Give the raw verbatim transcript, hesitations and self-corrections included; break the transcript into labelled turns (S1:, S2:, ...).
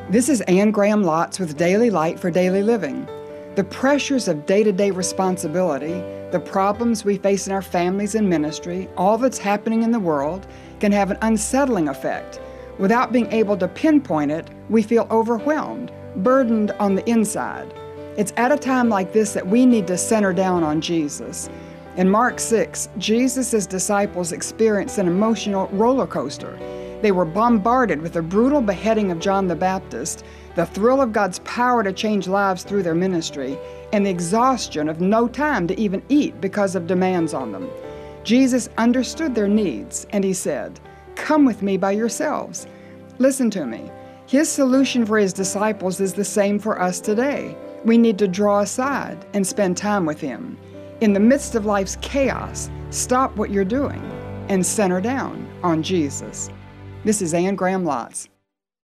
S1: This is Anne Graham Lotz with Daily Light for Daily Living. The pressures of day-to-day responsibility, the problems we face in our families and ministry, all that's happening in the world can have an unsettling effect. Without being able to pinpoint it, we feel overwhelmed, burdened on the inside. It's at a time like this that we need to center down on Jesus. In Mark six, Jesus' disciples experienced an emotional roller coaster. They were bombarded with the brutal beheading of John the Baptist, the thrill of God's power to change lives through their ministry, and the exhaustion of no time to even eat because of demands on them. Jesus understood their needs, and he said, "Come with me by yourselves." Listen to me. His solution for his disciples is the same for us today. We need to draw aside and spend time with him. In the midst of life's chaos, stop what you're doing and center down on Jesus. This is Anne Graham Lotz.